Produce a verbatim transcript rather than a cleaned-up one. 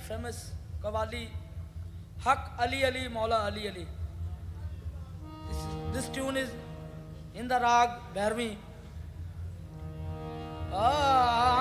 famous Qawwali, Haq Ali Ali Maula Ali Ali. This, this tune is in the rag Bhairvi. Ah